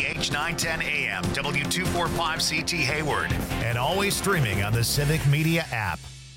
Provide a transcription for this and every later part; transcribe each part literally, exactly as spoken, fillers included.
H nine ten A M, W two forty-five C T Hayward, and always streaming on the Civic Media app.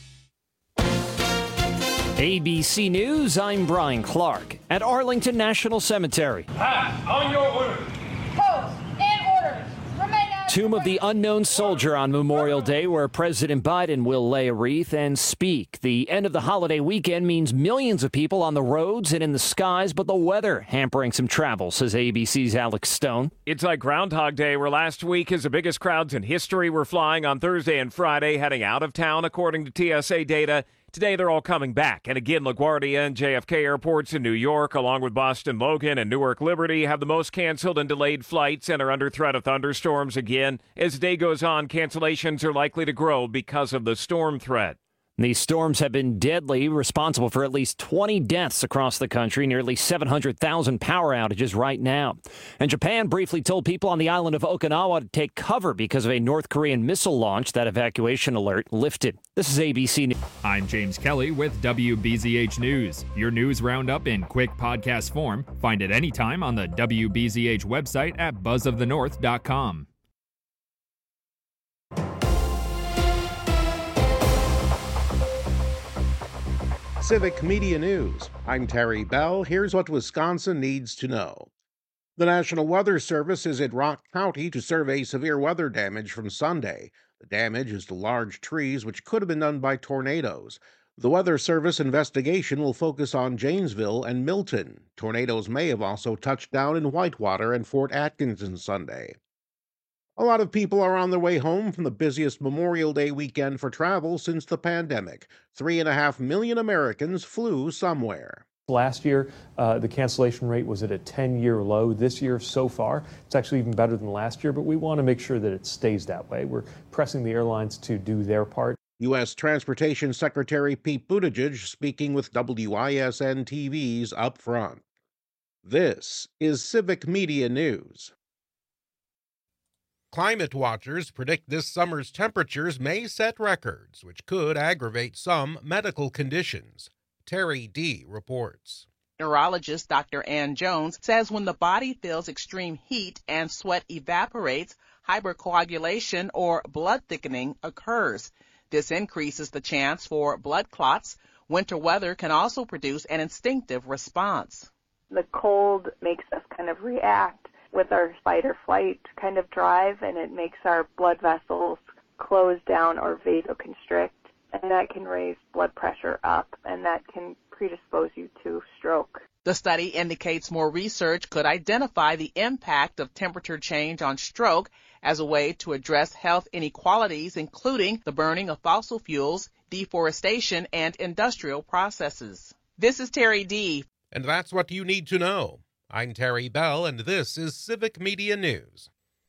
A B C News, I'm Brian Clark. At Arlington National Cemetery. Pat, on your order. Post and orders. Remain at Tomb of the Unknown Soldier on Memorial Day, where President Biden will lay a wreath and speak. The end of the holiday weekend means millions of people on the roads and in the skies, but the weather hampering some travel, says A B C's Alex Stone. It's like Groundhog Day, where last week is the biggest crowds in history were flying on Thursday and Friday, heading out of town, according to T S A data. Today, they're all coming back. And again, LaGuardia and J F K airports in New York, along with Boston Logan and Newark Liberty, have the most canceled and delayed flights and are under threat of thunderstorms again. As the day goes on, cancellations are likely to grow because of the storm threat. These storms have been deadly, responsible for at least twenty deaths across the country, nearly seven hundred thousand power outages right now. And Japan briefly told people on the island of Okinawa to take cover because of a North Korean missile launch. That evacuation alert lifted. This is A B C News. I'm James Kelly with W B Z H News. Your news roundup in quick podcast form. Find it anytime on the W B Z H website at buzz of the north dot com. Civic Media News. I'm Terry Bell. Here's what Wisconsin needs to know. The National Weather Service is at Rock County to survey severe weather damage from Sunday. The damage is to large trees, which could have been done by tornadoes. The Weather Service investigation will focus on Janesville and Milton. Tornadoes may have also touched down in Whitewater and Fort Atkinson Sunday. A lot of people are on their way home from the busiest Memorial Day weekend for travel since the pandemic. Three and a half million Americans flew somewhere. Last year, uh, the cancellation rate was at a ten-year low. This year, so far, it's actually even better than last year, but we want to make sure that it stays that way. We're pressing the airlines to do their part. U S Transportation Secretary Pete Buttigieg speaking with W I S N T V's Up Front. This is Civic Media News. Climate watchers predict this summer's temperatures may set records, which could aggravate some medical conditions. Terry D. reports. Neurologist Doctor Ann Jones says when the body feels extreme heat and sweat evaporates, hypercoagulation or blood thickening occurs. This increases the chance for blood clots. Winter weather can also produce an instinctive response. The cold makes us kind of react with our fight or flight kind of drive, and it makes our blood vessels close down or vasoconstrict, and that can raise blood pressure up, and that can predispose you to stroke. The study indicates more research could identify the impact of temperature change on stroke as a way to address health inequalities, including the burning of fossil fuels, deforestation, and industrial processes. This is Terry D. And that's what you need to know. I'm Terry Bell, and this is Civic Media News.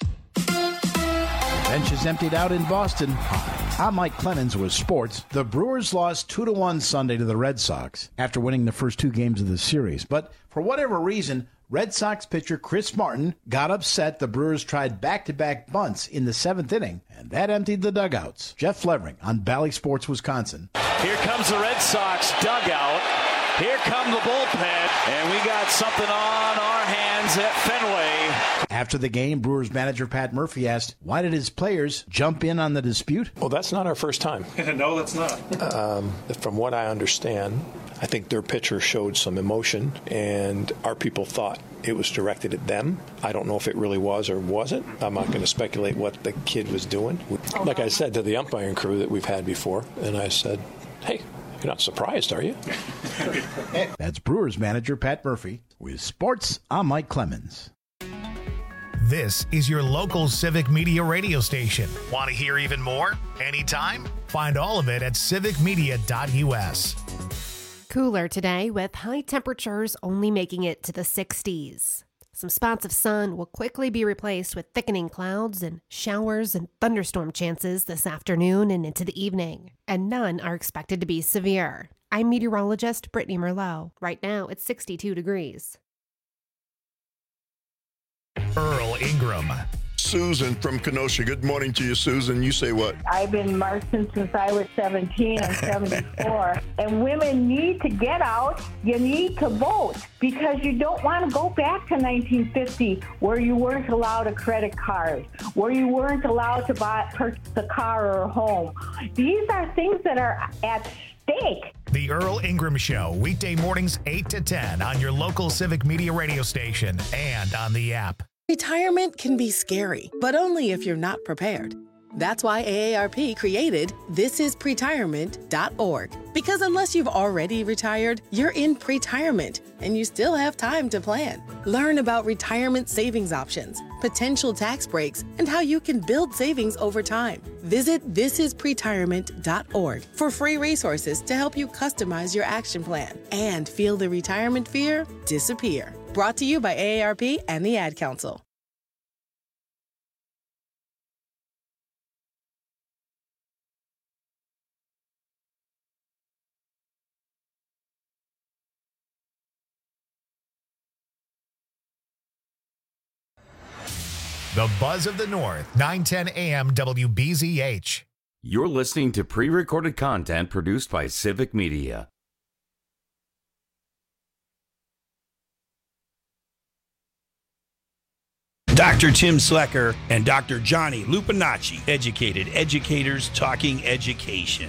Bench is emptied out in Boston. Hi, I'm Mike Clemens with sports. The Brewers lost two to one Sunday to the Red Sox after winning the first two games of the series. But for whatever reason, Red Sox pitcher Chris Martin got upset the Brewers tried back-to-back bunts in the seventh inning, and that emptied the dugouts. Jeff Flevering on Bally Sports, Wisconsin. Here comes the Red Sox dugout. Here come the bullpen, and we got something on our hands at Fenway. After the game, Brewers manager Pat Murphy asked, why did his players jump in on the dispute? Well, that's not our first time. No, that's not. um, from what I understand, I think their pitcher showed some emotion, and our people thought it was directed at them. I don't know if it really was or wasn't. I'm not going to speculate what the kid was doing. Like I said to the umpiring crew that we've had before, and I said, hey, you're not surprised, are you? That's Brewers manager Pat Murphy. With sports, I'm Mike Clemens. This is your local Civic Media radio station. Want to hear even more? Anytime? Find all of it at civic media dot u s. Cooler today with high temperatures only making it to the sixties. Some spots of sun will quickly be replaced with thickening clouds and showers and thunderstorm chances this afternoon and into the evening. And none are expected to be severe. I'm meteorologist Brittany Merlot. Right now, it's sixty-two degrees. Earl Ingram. Susan from Kenosha. Good morning to you, Susan. You say what? I've been marching since I was seventeen. I'm seventy-four. And women need to get out. You need to vote because you don't want to go back to nineteen fifty where you weren't allowed a credit card, where you weren't allowed to buy purchase a car or a home. These are things that are at stake. The Earl Ingram Show, weekday mornings eight to ten on your local Civic Media radio station and on the app. Retirement can be scary, but only if you're not prepared. That's why A A R P created this is pretirement dot org. Because unless you've already retired, you're in pretirement, and you still have time to plan. Learn about retirement savings options, potential tax breaks, and how you can build savings over time. Visit this is pretirement dot org for free resources to help you customize your action plan and feel the retirement fear disappear. Brought to you by A A R P and the Ad Council. The Buzz of the North, nine ten A M W B Z H. You're listening to pre-recorded content produced by Civic Media. Doctor Tim Slecker and Doctor Johnny Lupinacci, educated educators talking education.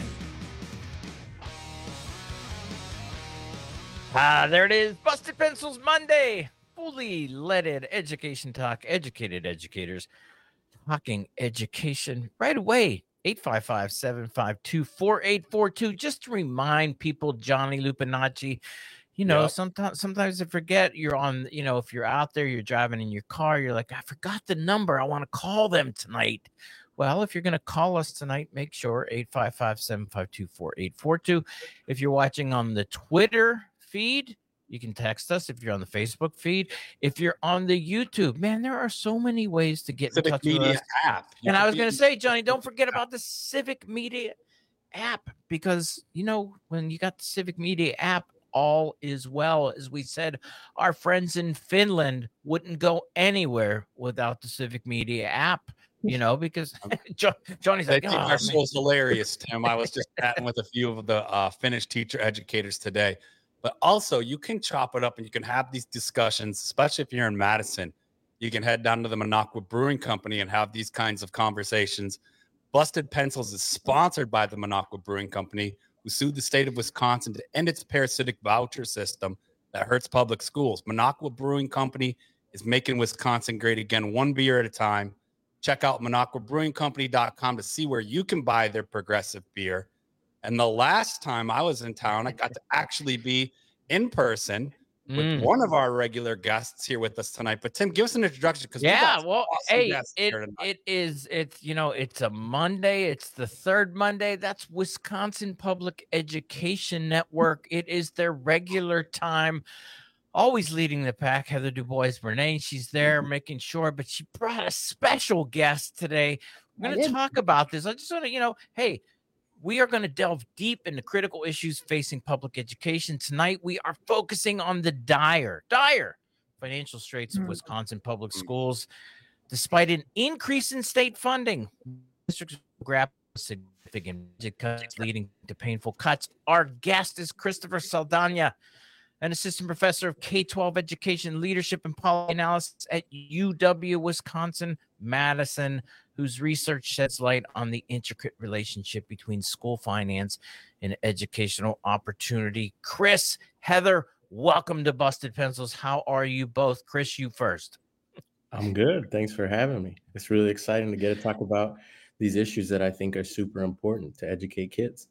Ah, there it is. Busted Pencils Monday. Fully leaded education talk, educated educators talking education right away. eight five five, seven five two, four eight four two. Just to remind people, Johnny Lupinacci, you know, yep. sometimes sometimes I forget you're on, you know, if you're out there, you're driving in your car, you're like, I forgot the number. I want to call them tonight. Well, if you're going to call us tonight, make sure eight five five, seven five two, four eight four two. If you're watching on the Twitter feed, you can text us. If you're on the Facebook feed, if you're on the YouTube, man, there are so many ways to get Civic in touch Media with us. App. You and I was be- going to say, Johnny, don't forget about the Civic Media app, because, you know, when you got the Civic Media app, all is well. As we said, our friends in Finland wouldn't go anywhere without the Civic Media app, you know, because John, Johnny's like, They oh, think our man. school's hilarious, Tim. I was just chatting with a few of the uh, Finnish teacher educators today. But also, you can chop it up and you can have these discussions, especially if you're in Madison. You can head down to the Minocqua Brewing Company and have these kinds of conversations. Busted Pencils is sponsored by the Minocqua Brewing Company, who sued the state of Wisconsin to end its parasitic voucher system that hurts public schools. Minocqua Brewing Company is making Wisconsin great again, one beer at a time. Check out minocqua brewing company dot com to see where you can buy their progressive beer. And the last time I was in town, I got to actually be in person with Mm. one of our regular guests here with us tonight. But Tim, give us an introduction, because Yeah, well, awesome hey, guests it, here tonight. it is, it's, you know, it's a Monday. It's the third Monday. That's Wisconsin Public Education Network. It is their regular time, always leading the pack. Heather Dubois Bernay, she's there making sure, but she brought a special guest today. We're going to talk about this. I just want to, you know, hey, we are going to delve deep into critical issues facing public education. Tonight, we are focusing on the dire, dire financial straits of Wisconsin public schools. Despite an increase in state funding, districts grapple with significant budget cuts leading to painful cuts. Our guest is Christopher Saldana, an assistant professor of K twelve education, leadership, and policy analysis at U W Wisconsin Madison, whose research sheds light on the intricate relationship between school finance and educational opportunity. Chris, Heather, welcome to Busted Pencils. How are you both? Chris, you first. I'm good. Thanks for having me. It's really exciting to get to talk about these issues that I think are super important to educate kids.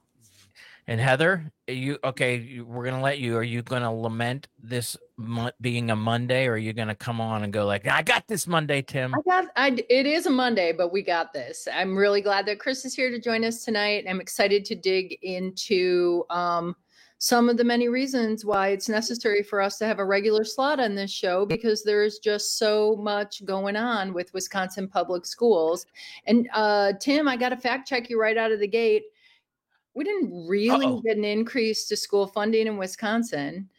And Heather, are you okay? We're gonna let you. Are you gonna lament this mo- being a Monday, or are you gonna come on and go like, "I got this Monday, Tim"? I got. I. It is a Monday, but we got this. I'm really glad that Chris is here to join us tonight. I'm excited to dig into um, some of the many reasons why it's necessary for us to have a regular slot on this show, because there is just so much going on with Wisconsin public schools. And uh, Tim, I got to fact check you right out of the gate. We didn't really Uh-oh. get an increase to school funding in Wisconsin.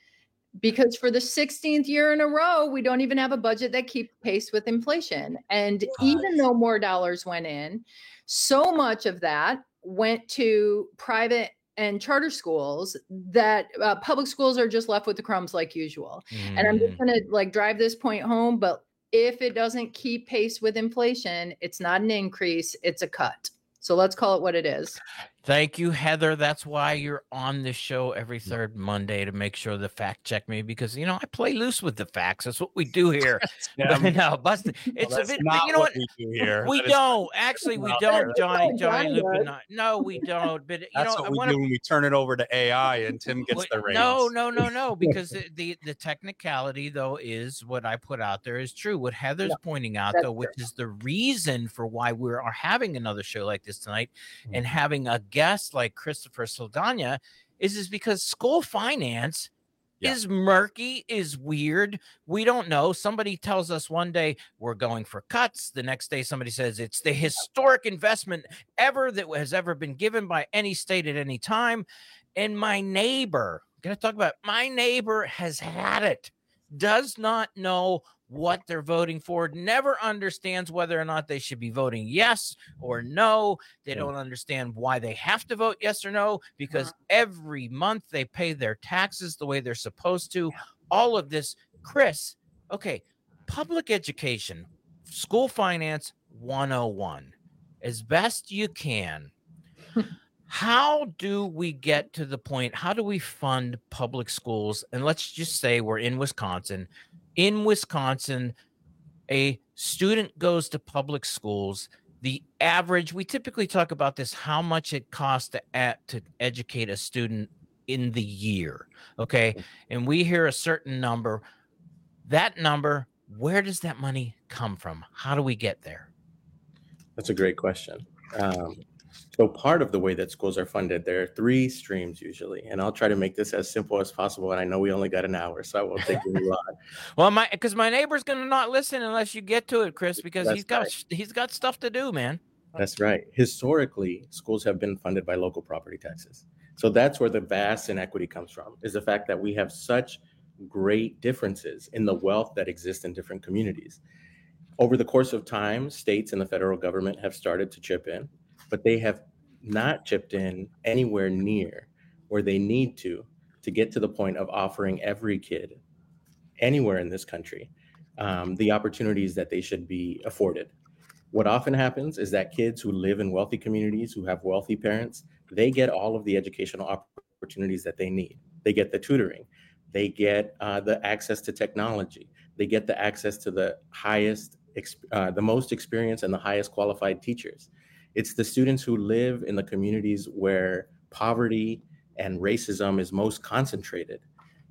because for the sixteenth year in a row, we don't even have a budget that keeps pace with inflation. And even though more dollars went in, so much of that went to private and charter schools that uh, public schools are just left with the crumbs like usual. Mm. And I'm just going to like drive this point home, but if it doesn't keep pace with inflation, it's not an increase, it's a cut. So let's call it what it is. Thank you, Heather. That's why you're on the show every third Monday, to make sure the fact check me, because, you know, I play loose with the facts. That's what we do here. Yeah. But no, Busted. It's well, a bit, not you know what? what we do here. We That don't. Is, Actually, we don't, Johnny, Johnny, Johnny Lupin. No, we don't. But, you That's know, what I we wanna, do when we turn it over to A I and Tim gets Wait, the reins. No, no, no, no, because the, the, the technicality, though, is what I put out there is true. What Heather's yeah, pointing out, though, which true. is the reason for why we are having another show like this tonight mm-hmm. and having a guest like Christopher Saldana, is is because school finance yeah. is murky, is weird. We don't know. Somebody tells us one day we're going for cuts. The next day somebody says it's the historic investment ever that has ever been given by any state at any time. And my neighbor, I'm going to talk about my neighbor has had it, does not know what they're voting for, never understands whether or not they should be voting yes or no. They don't understand why they have to vote yes or no, because every month they pay their taxes the way they're supposed to. All of this, Chris, okay, public education, school finance one oh one, as best you can. How do we get to the point? How do we fund public schools? And let's just say we're in Wisconsin. In Wisconsin, a student goes to public schools. The average, we typically talk about this, how much it costs to, at, to educate a student in the year, okay? And we hear a certain number. That number, where does that money come from? How do we get there? That's a great question. Um, So part of the way that schools are funded, there are three streams usually, and I'll try to make this as simple as possible. And I know we only got an hour, so I won't take you long. Well, my because my neighbor's gonna not listen unless you get to it, Chris, because That's he's got right. he's got stuff to do, man. That's right. Historically, schools have been funded by local property taxes. So that's where the vast inequity comes from, is the fact that we have such great differences in the wealth that exists in different communities. Over the course of time, states and the federal government have started to chip in, but they have not chipped in anywhere near where they need to to get to the point of offering every kid anywhere in this country um, the opportunities that they should be afforded. What often happens is that kids who live in wealthy communities, who have wealthy parents, they get all of the educational opportunities that they need. They get the tutoring, they get uh, the access to technology, they get the access to the highest, uh, the most experienced and the highest qualified teachers. It's the students who live in the communities where poverty and racism is most concentrated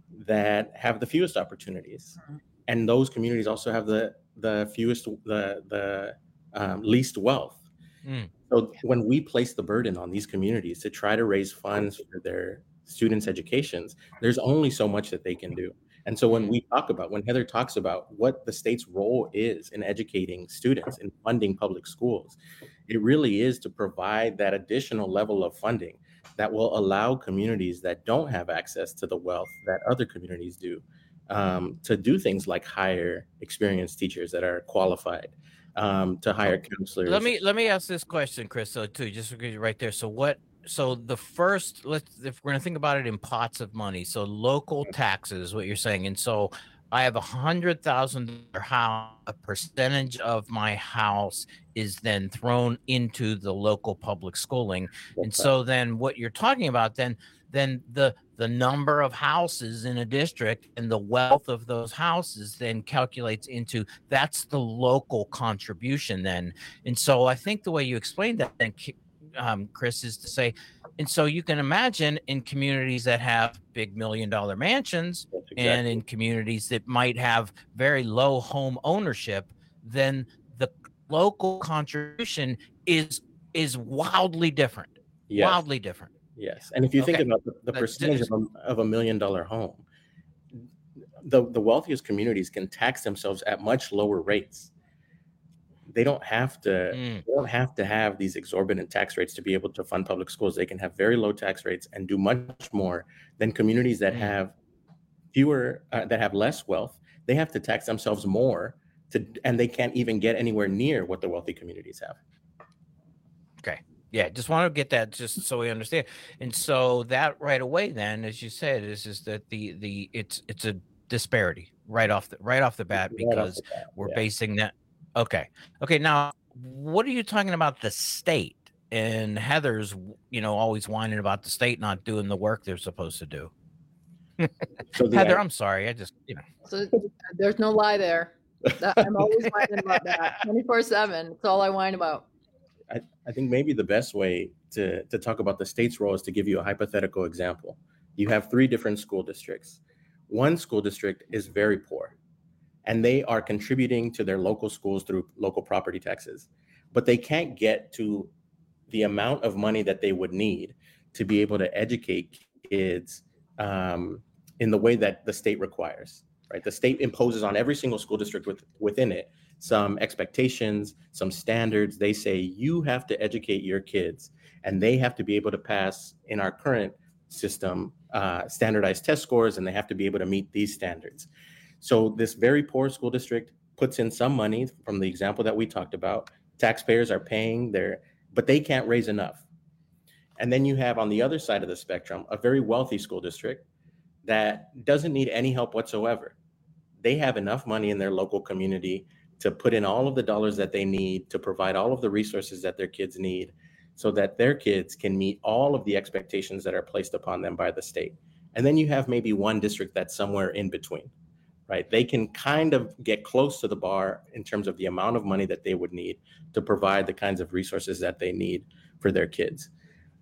that have the fewest opportunities. And those communities also have the the fewest, the, the um, least wealth. Mm. So when we place the burden on these communities to try to raise funds for their students' educations, there's only so much that they can do. And so when we talk about, when Heather talks about what the state's role is in educating students and funding public schools, it really is to provide that additional level of funding that will allow communities that don't have access to the wealth that other communities do um, to do things like hire experienced teachers that are qualified, um, to hire counselors. Let me let me ask this question, Chris, so too, just right there. So what? So the first, let's if we're gonna think about it in pots of money. So local taxes, what you're saying, and so I have a hundred thousand house, a percentage of my house is then thrown into the local public schooling, and so then what you're talking about then, then the the number of houses in a district and the wealth of those houses then calculates into that's the local contribution then, and so I think the way you explained that then. Um, Chris, is to say, and so you can imagine in communities that have big million dollar mansions exactly. and in communities that might have very low home ownership, then the local contribution is is wildly different. Yes. Wildly different. Yes. And if you okay. think about the, the percentage of a, of a million dollar home, the, the wealthiest communities can tax themselves at much lower rates. They don't have to mm. they don't have to have these exorbitant tax rates to be able to fund public schools. They can have very low tax rates and do much more than communities that mm. have fewer uh, that have less wealth, they have to tax themselves more to, and they can't even get anywhere near what the wealthy communities have. Okay. Yeah, just want to get that just so we understand. And so that right away, then, as you said, is is that the the it's it's a disparity right off the right off the bat because right the bat, we're yeah. basing that. Okay. Okay. Now, what are you talking about the state? And Heather's, you know, always whining about the state not doing the work they're supposed to do. So Heather, I'm sorry. I just, you know. So there's no lie there. That, I'm always whining about that twenty-four seven. That's all I whine about. I, I think maybe the best way to, to talk about the state's role is to give you a hypothetical example. You have three different school districts. One school district is very poor, and they are contributing to their local schools through local property taxes, but they can't get to the amount of money that they would need to be able to educate kids um, in the way that the state requires, right? The state imposes on every single school district with, within it some expectations, some standards. They say you have to educate your kids, and they have to be able to pass, in our current system, uh, standardized test scores, and they have to be able to meet these standards. So this very poor school district puts in some money from the example that we talked about. Taxpayers are paying their, but they can't raise enough. And then you have on the other side of the spectrum, a very wealthy school district that doesn't need any help whatsoever. They have enough money in their local community to put in all of the dollars that they need to provide all of the resources that their kids need so that their kids can meet all of the expectations that are placed upon them by the state. And then you have maybe one district that's somewhere in between, right? They can kind of get close to the bar in terms of the amount of money that they would need to provide the kinds of resources that they need for their kids.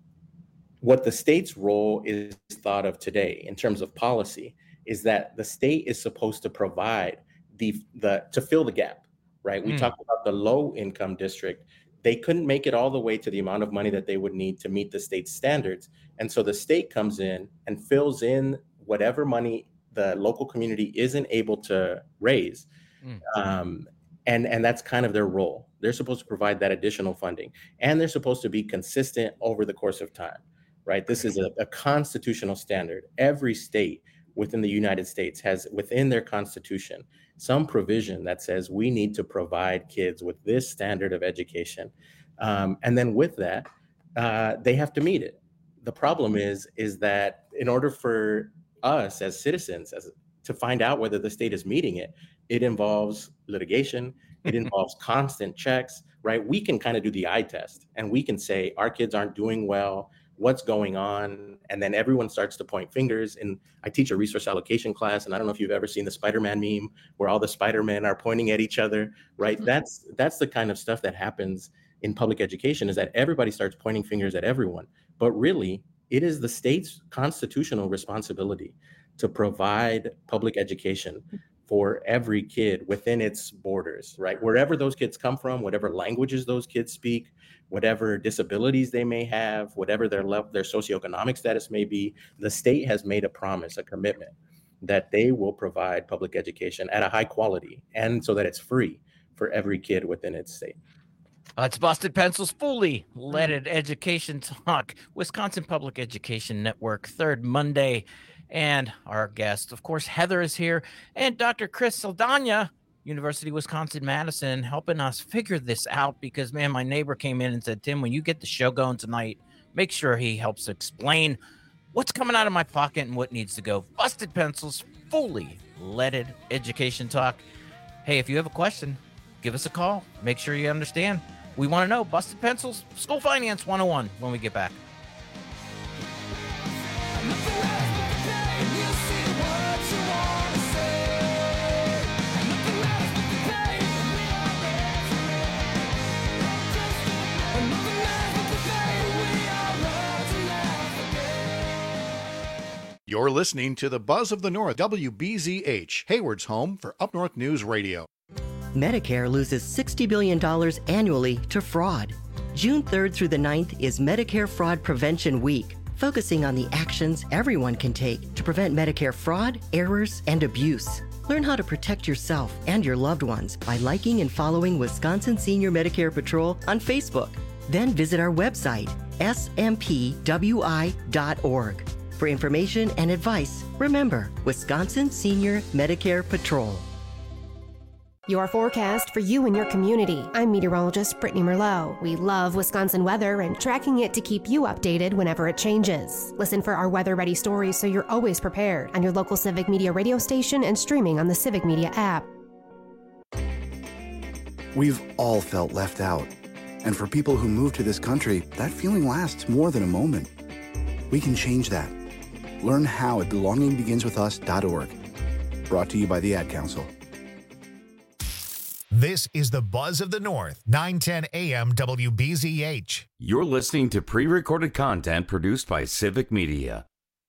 What the state's role is thought of today in terms of policy is that the state is supposed to provide the, the to fill the gap, right? We mm. talked about the low income district. They couldn't make it all the way to the amount of money that they would need to meet the state's standards. And so the state comes in and fills in whatever money the local community isn't able to raise. Mm. Um, and, and that's kind of their role. They're supposed to provide that additional funding, and they're supposed to be consistent over the course of time, right? This is a, a constitutional standard. Every state within the United States has within their constitution some provision that says we need to provide kids with this standard of education. Um, and then with that, uh, they have to meet it. The problem is, is that in order for us as citizens as to find out whether the state is meeting it, it involves litigation, it involves constant checks, right? We can kind of do the eye test and we can say our kids aren't doing well, what's going on? And then everyone starts to point fingers. And I teach a resource allocation class, and I don't know if you've ever seen the Spider-Man meme where all the Spider-Men are pointing at each other, right? Mm-hmm. That's that's the kind of stuff that happens in public education, is that everybody starts pointing fingers at everyone. But really, it is the state's constitutional responsibility to provide public education for every kid within its borders, right? Wherever those kids come from, whatever languages those kids speak, whatever disabilities they may have, whatever their level, their socioeconomic status may be, the state has made a promise, a commitment that they will provide public education at a high quality, and so that it's free for every kid within its state. Uh, it's Busted Pencils fully leaded education talk, Wisconsin Public Education Network, third Monday. And our guest, of course, Heather is here, and Doctor Chris Saldana, University of Wisconsin-Madison, helping us figure this out because, man, my neighbor came in and said, Tim, when you get the show going tonight, make sure he helps explain what's coming out of my pocket and what needs to go. Busted Pencils, fully leaded education talk. Hey, if you have a question, give us a call. Make sure you understand. We want to know. Busted Pencils, School Finance one oh one when we get back. You're listening to the Buzz of the North, W B Z H, Hayward's home for Up North News Radio. Medicare loses sixty billion dollars annually to fraud. June third through the ninth is Medicare Fraud Prevention Week, focusing on the actions everyone can take to prevent Medicare fraud, errors, and abuse. Learn how to protect yourself and your loved ones by liking and following Wisconsin Senior Medicare Patrol on Facebook. Then visit our website, S M P W I dot org. For information and advice, remember Wisconsin Senior Medicare Patrol. Your forecast for you and your community. I'm meteorologist Brittany Merlot. We love Wisconsin weather and tracking it to keep you updated whenever it changes. Listen for our weather-ready stories so you're always prepared on your local Civic Media radio station and streaming on the Civic Media app. We've all felt left out. And for people who move to this country, that feeling lasts more than a moment. We can change that. Learn how at belonging begins with us dot org. Brought to you by the Ad Council. This is the Buzz of the North, nine ten A M W B Z H. You're listening to pre-recorded content produced by Civic Media.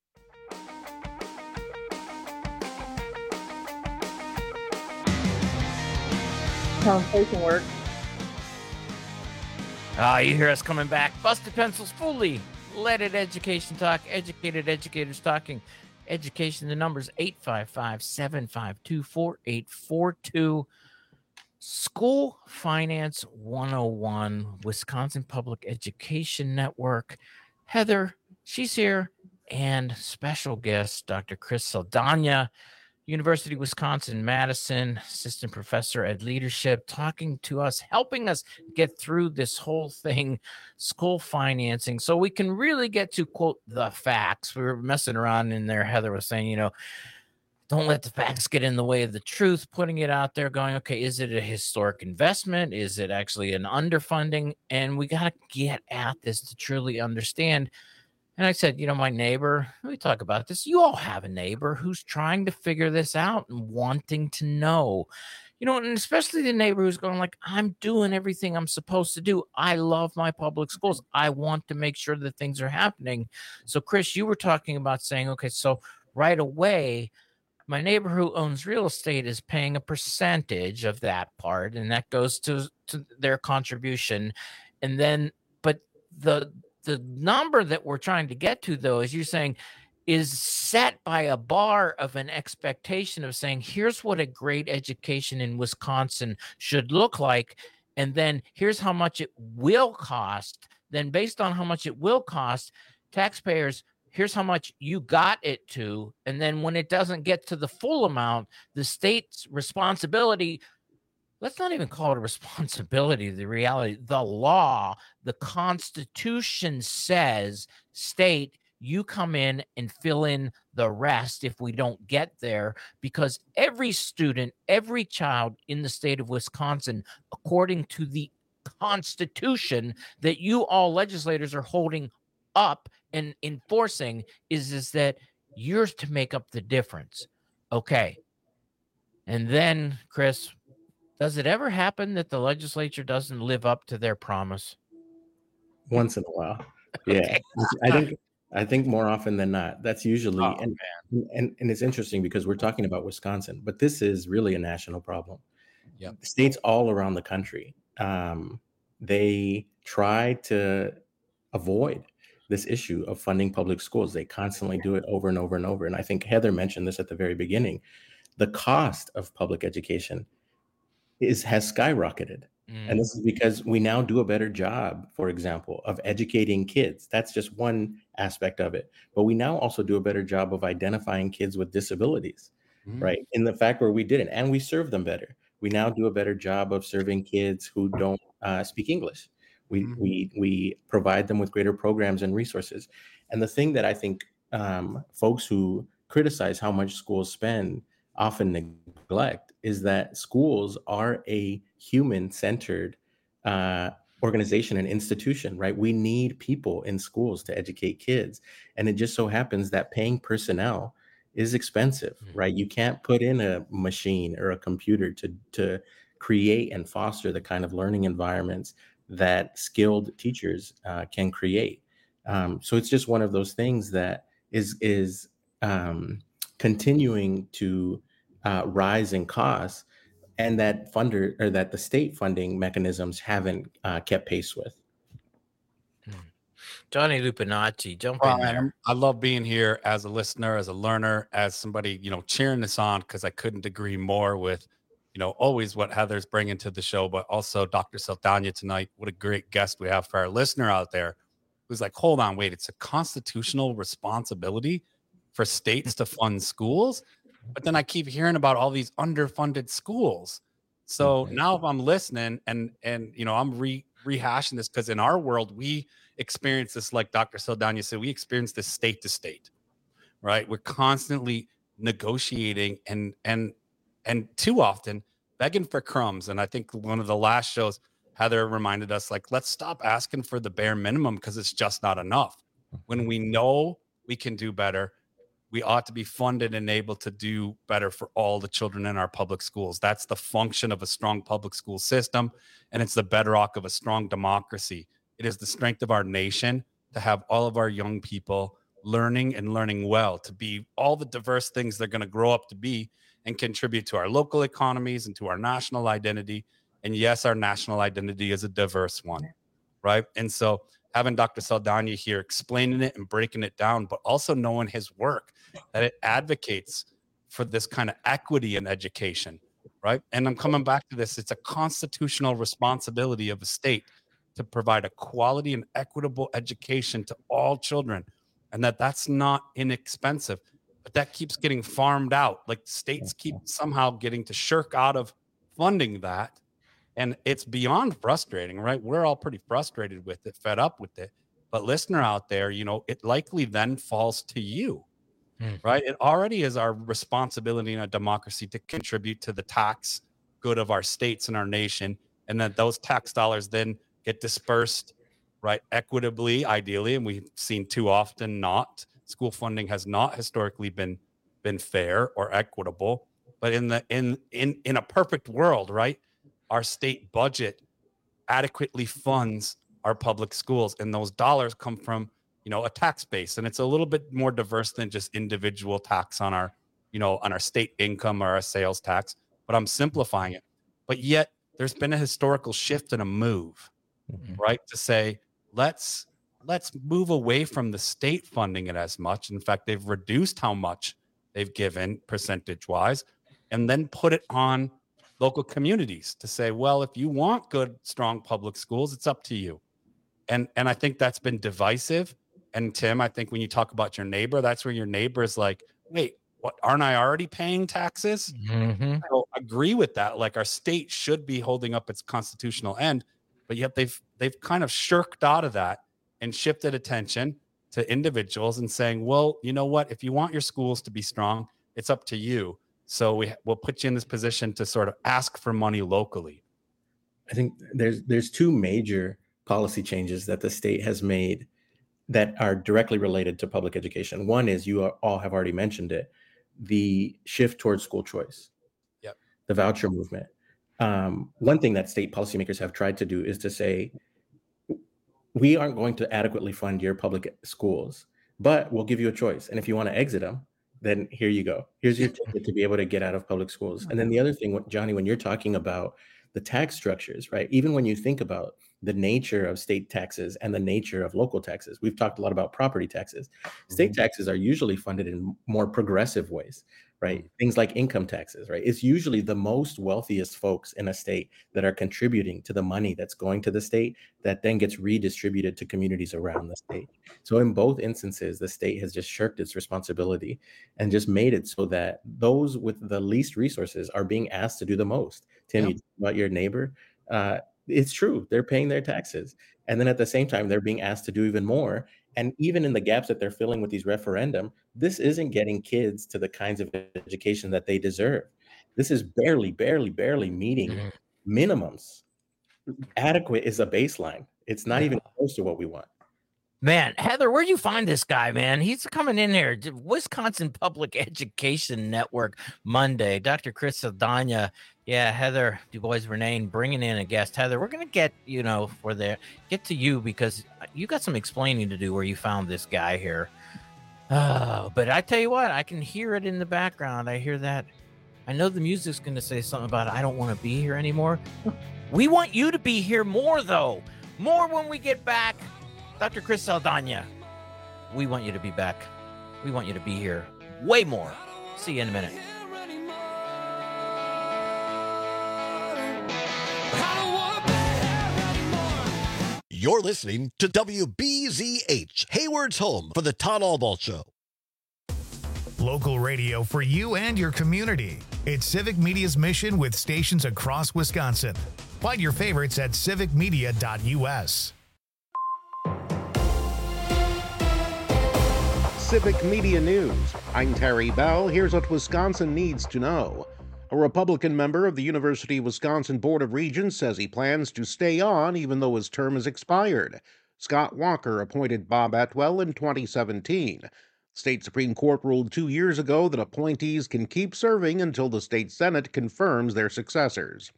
Conversation work. Ah, you hear us coming back. Busted Pencils fully. Let it education talk. Educated educators talking education. The number's eight five five, seven five two, four eight four two. School Finance one oh one, Wisconsin Public Education Network. Heather, she's here, and special guest, Doctor Chris Saldana, University of Wisconsin-Madison, assistant professor at leadership, talking to us, helping us get through this whole thing, school financing, so we can really get to, quote, the facts. We were messing around in there. Heather was saying, you know, don't let the facts get in the way of the truth, putting it out there, going, okay, is it a historic investment? Is it actually an underfunding? And we got to get at this to truly understand. And I said, you know, my neighbor, we talk about this. You all have a neighbor who's trying to figure this out and wanting to know, you know, and especially the neighbor who's going like, I'm doing everything I'm supposed to do. I love my public schools. I want to make sure that things are happening. So, Chris, you were talking about saying, okay, so right away, my neighbor who owns real estate is paying a percentage of that part, and that goes to, to their contribution. And then, but the the number that we're trying to get to, though, as you're saying, is set by a bar of an expectation of saying, here's what a great education in Wisconsin should look like. And then here's how much it will cost. Then based on how much it will cost, taxpayers, here's how much you got it to. And then when it doesn't get to the full amount, the state's responsibility, let's not even call it a responsibility, the reality, the law, the Constitution says, state, you come in and fill in the rest if we don't get there, because every student, every child in the state of Wisconsin, according to the Constitution that you all legislators are holding up and enforcing, is, is that you're to make up the difference. Okay. And then, Chris, does it ever happen that the legislature doesn't live up to their promise? Once in a while. Yeah. Okay. I think I think more often than not. That's usually oh, and, and and it's interesting because we're talking about Wisconsin, but this is really a national problem. Yep. States all around the country, um, they try to avoid this issue of funding public schools. They constantly do it over and over and over. And I think Heather mentioned this at the very beginning. The cost of public education is has skyrocketed. Mm. And this is because we now do a better job, for example, of educating kids. That's just one aspect of it. But we now also do a better job of identifying kids with disabilities, mm. right? In the fact where we didn't, and we serve them better. We now do a better job of serving kids who don't uh, speak English. We, mm-hmm. we, we provide them with greater programs and resources. And the thing that I think um, folks who criticize how much schools spend often neglect is that schools are a human-centered uh, organization and institution, right? We need people in schools to educate kids. And it just so happens that paying personnel is expensive, mm-hmm. right? You can't put in a machine or a computer to, to create and foster the kind of learning environments that skilled teachers uh, can create. Um, so it's just one of those things that is, is um, continuing to uh, rise in costs, and that funder or that the state funding mechanisms haven't uh, kept pace with. Johnny Lupinacci, jump well, in there. I love being here as a listener, as a learner, as somebody, you know, cheering this on, because I couldn't agree more with, you know, always what Heather's bringing to the show, but also Doctor Saldana tonight. What a great guest we have for our listener out there. was like, hold on, wait, it's a constitutional responsibility for states to fund schools. But then I keep hearing about all these underfunded schools. So mm-hmm. now if I'm listening and, and, you know, I'm re rehashing this because in our world, we experience this, like Doctor Saldana said, we experience this state to state, right? We're constantly negotiating and, and, and too often begging for crumbs. And I think one of the last shows, Heather reminded us, like, let's stop asking for the bare minimum because it's just not enough. When we know we can do better, we ought to be funded and able to do better for all the children in our public schools. That's the function of a strong public school system, and it's the bedrock of a strong democracy. It is the strength of our nation to have all of our young people learning and learning well, to be all the diverse things they're going to grow up to be and contribute to our local economies and to our national identity. And yes, our national identity is a diverse one, right? And so having Doctor Saldana here explaining it and breaking it down, but also knowing his work, that it advocates for this kind of equity in education, right? And I'm coming back to this. It's a constitutional responsibility of a state to provide a quality and equitable education to all children, and that that's not inexpensive, but that keeps getting farmed out. Like states keep somehow getting to shirk out of funding that. And it's beyond frustrating, right? We're all pretty frustrated with it, fed up with it. But listener out there, you know, it likely then falls to you, mm. right? It already is our responsibility in a democracy to contribute to the tax good of our states and our nation. And that those tax dollars then get dispersed, right, equitably, ideally. And we've seen too often not. School funding has not historically been been fair or equitable. But in the in in in a perfect world, right, our state budget adequately funds our public schools, and those dollars come from, you know, a tax base, and it's a little bit more diverse than just individual tax on our, you know, on our state income or our sales tax. But I'm simplifying it. But yet, there's been a historical shift and a move, mm-hmm. right, to say let's let's move away from the state funding it as much. In fact, they've reduced how much they've given percentage-wise, and then put it on local communities to say, well, if you want good, strong public schools, it's up to you. And and I think that's been divisive. And Tim, I think when you talk about your neighbor, that's where your neighbor is like, wait, what, aren't I already paying taxes? Mm-hmm. I don't agree with that. Like our state should be holding up its constitutional end, but yet they've they've kind of shirked out of that and shifted attention to individuals and saying, well, you know what, if you want your schools to be strong, it's up to you. So we will put you in this position to sort of ask for money locally. I think there's there's two major policy changes that the state has made that are directly related to public education. One is, you are, all have already mentioned it, the shift towards school choice, yep. the voucher movement. Um, one thing that state policymakers have tried to do is to say, we aren't going to adequately fund your public schools, but we'll give you a choice. And if you want to exit them, then here you go. Here's your ticket to be able to get out of public schools. And then the other thing, Johnny, when you're talking about the tax structures, right? Even when you think about the nature of state taxes and the nature of local taxes, we've talked a lot about property taxes. State taxes are usually funded in more progressive ways, right? Things like income taxes, right? It's usually the most wealthiest folks in a state that are contributing to the money that's going to the state that then gets redistributed to communities around the state. So in both instances, the state has just shirked its responsibility and just made it so that those with the least resources are being asked to do the most. Tim, yeah. you talk about your neighbor. Uh, it's true. They're paying their taxes. And then at the same time, they're being asked to do even more. And even in the gaps that they're filling with these referendum, this isn't getting kids to the kinds of education that they deserve. This is barely, barely, barely meeting mm-hmm. minimums. Adequate is a baseline. It's not yeah. even close to what we want. Man, Heather, where'd you find this guy, man? He's coming in here. Wisconsin Public Education Network Monday. Doctor Chris Saldana. Yeah, Heather Du Bois-Vernay bringing in a guest. Heather, we're going to get, you know, for the, get to you because you got some explaining to do where you found this guy here. Oh, but I tell you what, I can hear it in the background. I hear that. I know the music's going to say something about I don't want to be here anymore. We want you to be here more, though. More when we get back. Doctor Chris Saldana, we want you to be back. We want you to be here way more. See you in a minute. You're listening to W B Z H, Hayward's home for the Todd Albaugh Show. Local radio for you and your community. It's Civic Media's mission with stations across Wisconsin. Find your favorites at civic media dot U S. Civic Media News. I'm Terry Bell. Here's what Wisconsin needs to know. A Republican member of the University of Wisconsin Board of Regents says he plans to stay on even though his term is expired. Scott Walker appointed Bob Atwell in twenty seventeen. The state Supreme Court ruled two years ago that appointees can keep serving until the state Senate confirms their successors.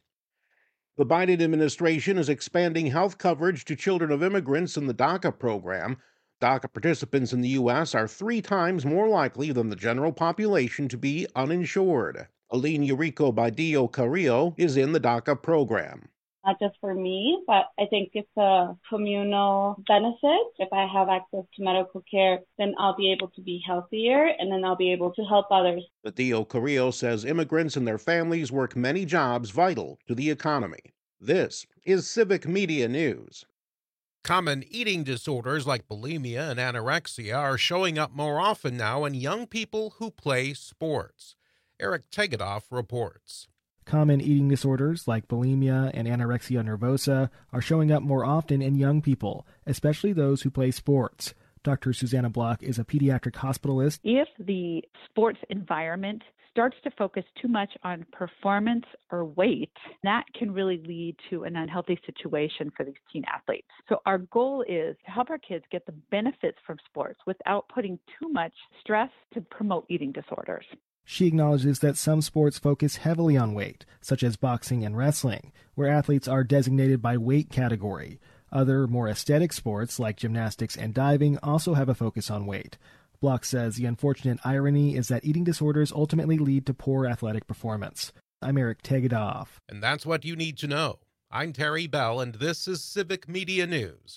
The Biden administration is expanding health coverage to children of immigrants in the DACA program. DACA participants in the U S are three times more likely than the general population to be uninsured. Aline Eurico Badillo Carrillo is in the DACA program. Not just for me, but I think it's a communal benefit. If I have access to medical care, then I'll be able to be healthier, and then I'll be able to help others. Badillo Carrillo says immigrants and their families work many jobs vital to the economy. This is Civic Media News. Common eating disorders like bulimia and anorexia are showing up more often now in young people who play sports. Eric Tegedoff reports. Common eating disorders like bulimia and anorexia nervosa are showing up more often in young people, especially those who play sports. Doctor Susanna Block is a pediatric hospitalist. If the sports environment starts to focus too much on performance or weight, that can really lead to an unhealthy situation for these teen athletes. So our goal is to help our kids get the benefits from sports without putting too much stress to promote eating disorders. She acknowledges that some sports focus heavily on weight, such as boxing and wrestling, where athletes are designated by weight category. Other, more aesthetic sports, like gymnastics and diving, also have a focus on weight. Block says the unfortunate irony is that eating disorders ultimately lead to poor athletic performance. I'm Eric Tegedoff. And that's what you need to know. I'm Terry Bell, and this is Civic Media News.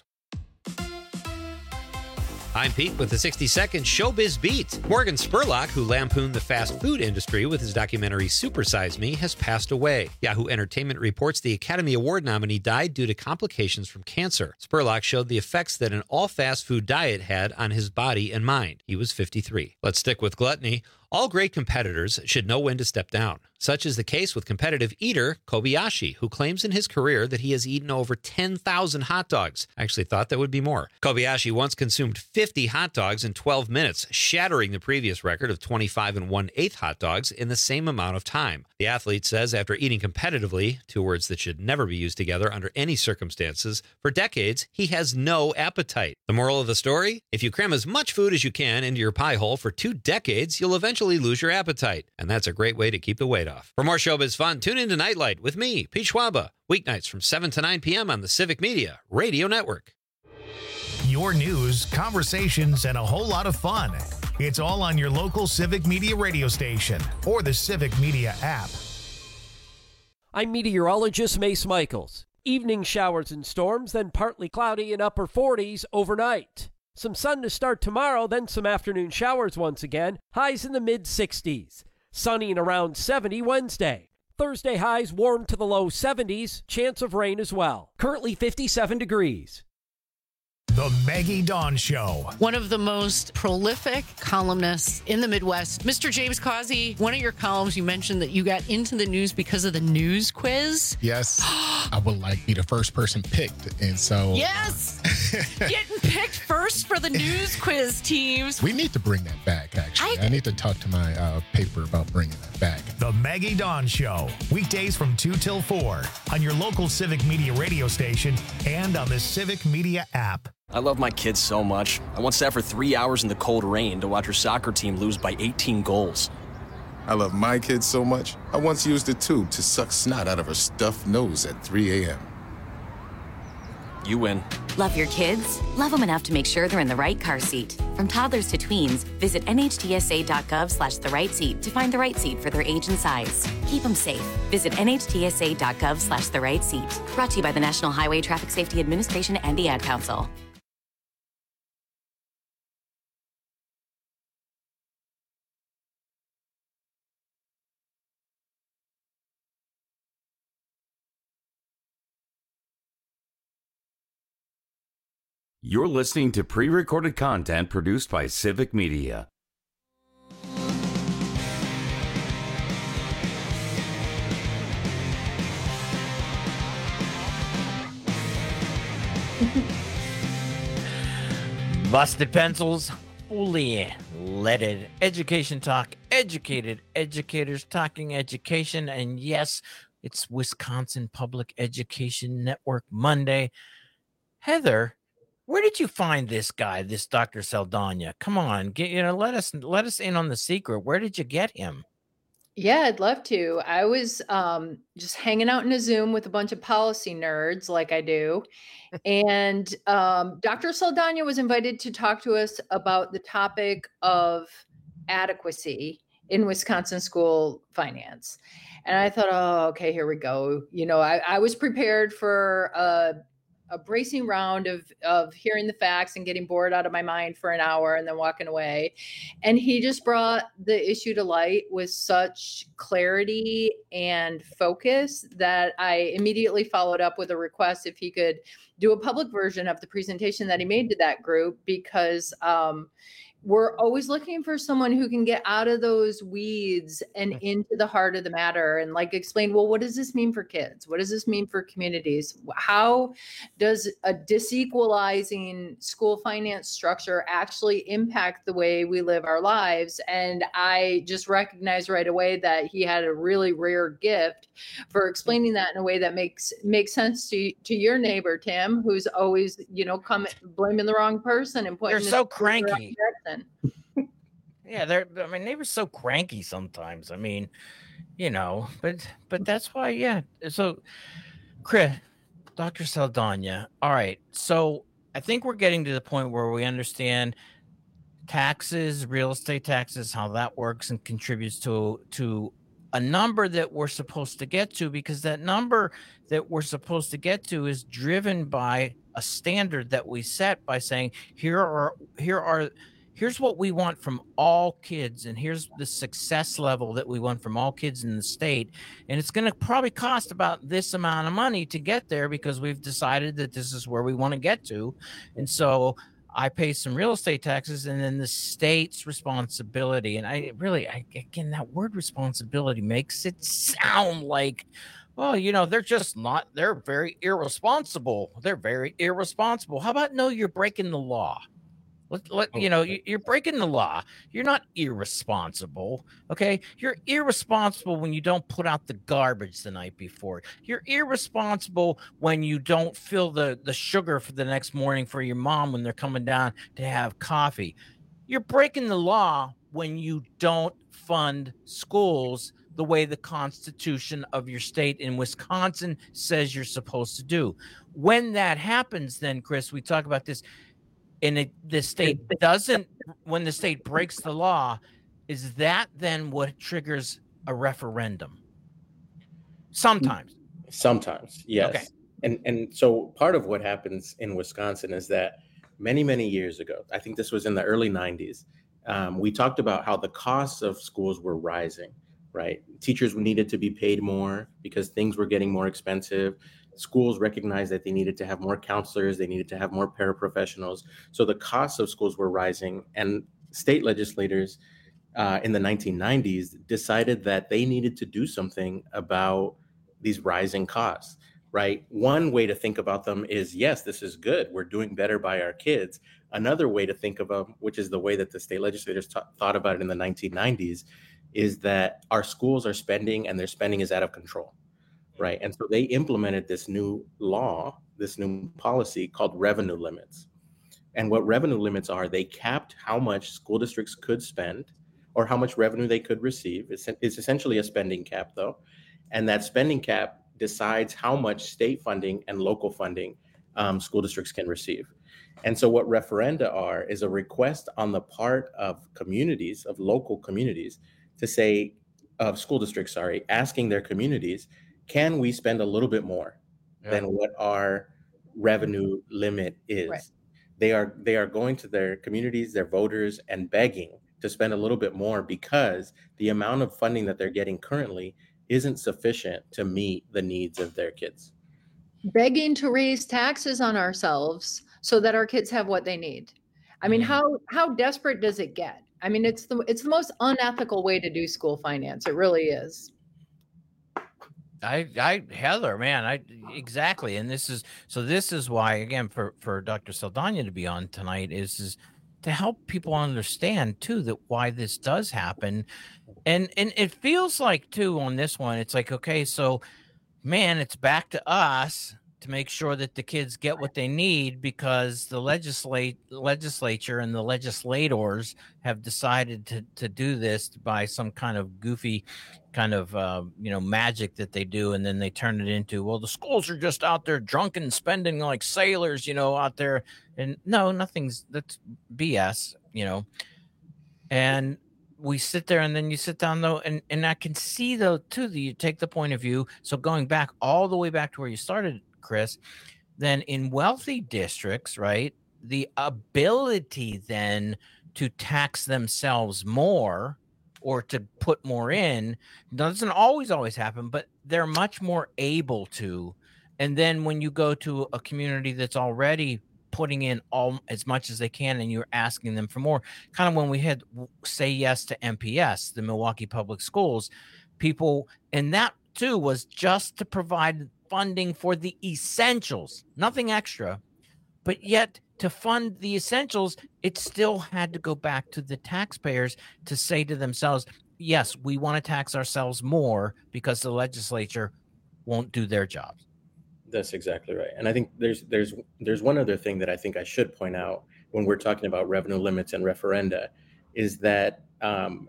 I'm Pete with the sixty-second Showbiz Beat. Morgan Spurlock, who lampooned the fast food industry with his documentary Supersize Me, has passed away. Yahoo Entertainment reports the Academy Award nominee died due to complications from cancer. Spurlock showed the effects that an all-fast food diet had on his body and mind. He was fifty-three. Let's stick with gluttony. All great competitors should know when to step down. Such is the case with competitive eater Kobayashi, who claims in his career that he has eaten over ten thousand hot dogs. I actually thought that would be more. Kobayashi once consumed fifty hot dogs in twelve minutes, shattering the previous record of twenty-five and one-eighth hot dogs in the same amount of time. The athlete says after eating competitively, two words that should never be used together under any circumstances, for decades, he has no appetite. The moral of the story? If you cram as much food as you can into your pie hole for two decades, you'll eventually lose your appetite. And that's a great way to keep the weight off. For more showbiz fun, tune in to Nightlight with me, Pete Schwaba, weeknights from seven to nine p.m. on the Civic Media Radio Network. Your news, conversations, and a whole lot of fun. It's all on your local Civic Media radio station or the Civic Media app. I'm meteorologist Mace Michaels. Evening showers and storms, then partly cloudy and upper forties overnight. Some sun to start tomorrow, then some afternoon showers once again. Highs in the mid-sixties. Sunny and around seventy Wednesday. Thursday highs warm to the low seventies. Chance of rain as well. Currently fifty-seven degrees. The Maggie Dawn Show. One of the most prolific columnists in the Midwest. Mister James Causey, one of your columns, you mentioned that you got into the news because of the news quiz. Yes. I would like be the first person picked. And so. Yes. Getting picked first for the news quiz teams. We need to bring that back, actually. I, I need to talk to my uh, paper about bringing that back. The Maggie Dawn Show. Weekdays from two till four on your local Civic Media radio station and on the Civic Media app. I love my kids so much. I once sat for three hours in the cold rain to watch her soccer team lose by eighteen goals. I love my kids so much, I once used a tube to suck snot out of her stuffed nose at three a.m. You win. Love your kids? Love them enough to make sure they're in the right car seat. From toddlers to tweens, visit N H T S A dot gov slash the right seat to find the right seat for their age and size. Keep them safe. Visit N H T S A dot gov slash the right seat. Brought to you by the National Highway Traffic Safety Administration and the Ad Council. You're listening to pre-recorded content produced by Civic Media. Busted pencils, fully leaded. Education talk, educated educators talking education. And yes, it's Wisconsin Public Education Network Monday. Heather, where did you find this guy, this Doctor Saldana? Come on, get, you know, let us let us in on the secret. Where did you get him? Yeah, I'd love to. I was um, just hanging out in a Zoom with a bunch of policy nerds like I do. And um, Doctor Saldana was invited to talk to us about the topic of adequacy in Wisconsin school finance. And I thought, oh, okay, here we go. You know, I, I was prepared for a a bracing round of of hearing the facts and getting bored out of my mind for an hour and then walking away. And he just brought the issue to light with such clarity and focus that I immediately followed up with a request if he could do a public version of the presentation that he made to that group, because um, we're always looking for someone who can get out of those weeds and into the heart of the matter and like explain, well, what does this mean for kids? What does this mean for communities? How does a disequalizing school finance structure actually impact the way we live our lives? And I just recognized right away that he had a really rare gift for explaining that in a way that makes makes sense to to your neighbor, Tim, who's always, you know, come blaming the wrong person and pointing. They're so cranky. Yeah, they're. I mean, they were so cranky sometimes. I mean, you know, but but that's why. Yeah. So, Chris, Doctor Saldana. All right. So I think we're getting to the point where we understand taxes, real estate taxes, how that works and contributes to to a number that we're supposed to get to, because that number that we're supposed to get to is driven by a standard that we set by saying, here are here are here's what we want from all kids, and here's the success level that we want from all kids in the state. And it's going to probably cost about this amount of money to get there, because we've decided that this is where we want to get to. And so I pay some real estate taxes, and then the state's responsibility. And I really, I, again, that word responsibility makes it sound like, well, you know, they're just not, they're very irresponsible. They're very irresponsible. How about, no, you're breaking the law? Let, let, you know, you, you're breaking the law. You're not irresponsible, okay? You're irresponsible when you don't put out the garbage the night before. You're irresponsible when you don't fill the, the sugar for the next morning for your mom when they're coming down to have coffee. You're breaking the law when you don't fund schools the way the Constitution of your state in Wisconsin says you're supposed to do. When that happens, then, Chris, we talk about this, and it, the state doesn't, when the state breaks the law, is that then what triggers a referendum? Sometimes. Sometimes, yes. Okay. And and so part of what happens in Wisconsin is that many, many years ago, I think this was in the early nineties, um, we talked about how the costs of schools were rising, right? Teachers needed to be paid more because things were getting more expensive. Schools recognized that they needed to have more counselors, they needed to have more paraprofessionals. So the costs of schools were rising, and state legislators uh, in the nineteen nineties decided that they needed to do something about these rising costs, right? One way to think about them is, yes, this is good. We're doing better by our kids. Another way to think of them, which is the way that the state legislators t- thought about it in the nineteen nineties, is that our schools are spending and their spending is out of control. Right. And so they implemented this new law, this new policy called revenue limits. And what revenue limits are, they capped how much school districts could spend or how much revenue they could receive. It's, it's essentially a spending cap, though. And that spending cap decides how much state funding and local funding um, school districts can receive. And so what referenda are is a request on the part of communities, of local communities, to say, of school districts, sorry, asking their communities, can we spend a little bit more yeah. than what our revenue limit is? Right. They are they are going to their communities, their voters, and begging to spend a little bit more because the amount of funding that they're getting currently isn't sufficient to meet the needs of their kids. Begging to raise taxes on ourselves so that our kids have what they need. I mean, how how desperate does it get? I mean, it's the it's the most unethical way to do school finance. It really is. I, I, Heather, man, I exactly, and this is so. This is why, again, for for Doctor Saldana to be on tonight is is to help people understand too that why this does happen, and and it feels like too on this one, it's like, okay, so man, it's back to us to make sure that the kids get what they need because the legislate legislature and the legislators have decided to to do this by some kind of goofy kind of uh, you know magic that they do, and then they turn it into, well, the schools are just out there drunken spending like sailors, you know, out there, and no, nothing's that's B S, you know. And we sit there, and then you sit down though, and and I can see though too that you take the point of view. So going back all the way back to where you started, Chris, then in wealthy districts, right, the ability then to tax themselves more or to put more in doesn't always always happen, but they're much more able to. And then when you go to a community that's already putting in all as much as they can and you're asking them for more, kind of when we had Say Yes to M P S, the Milwaukee Public Schools, people, and that too was just to provide funding for the essentials, nothing extra, but yet to fund the essentials, it still had to go back to the taxpayers to say to themselves, yes, we want to tax ourselves more because the legislature won't do their jobs. That's exactly right. And I think there's there's there's one other thing that I think I should point out when we're talking about revenue limits and referenda is that um,